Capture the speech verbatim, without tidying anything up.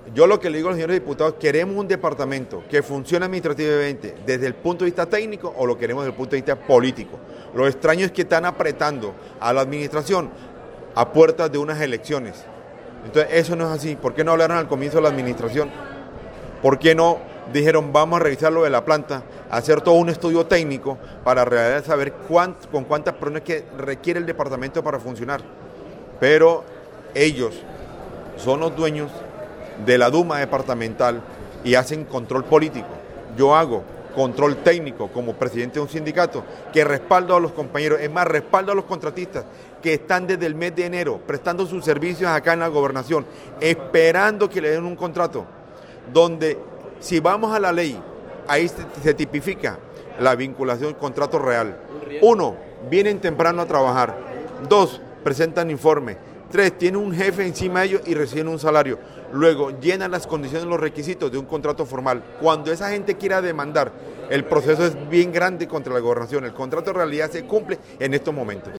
Yo lo que le digo a los señores diputados, ¿queremos un departamento que funcione administrativamente desde el punto de vista técnico o lo queremos desde el punto de vista político? Lo extraño es que están apretando a la administración a puertas de unas elecciones. Entonces, eso no es así. ¿Por qué no hablaron al comienzo de la administración? ¿Por qué no dijeron vamos a revisar lo de la planta, hacer todo un estudio técnico para realmente saber cuánto, con cuántas personas que requiere el departamento para funcionar? Pero ellos son los dueños de la Duma departamental y hacen control político. Yo hago control técnico como presidente de un sindicato que respaldo a los compañeros, es más, respaldo a los contratistas que están desde el mes de enero prestando sus servicios acá en la gobernación, esperando que le den un contrato, donde si vamos a la ley, ahí se, se tipifica la vinculación contrato real. Uno, vienen temprano a trabajar. Dos, presentan informe. Tres, tienen un jefe encima de ellos y reciben un salario. Luego, llenan las condiciones, los requisitos de un contrato formal. Cuando esa gente quiera demandar, el proceso es bien grande contra la gobernación. El contrato en realidad se cumple en estos momentos.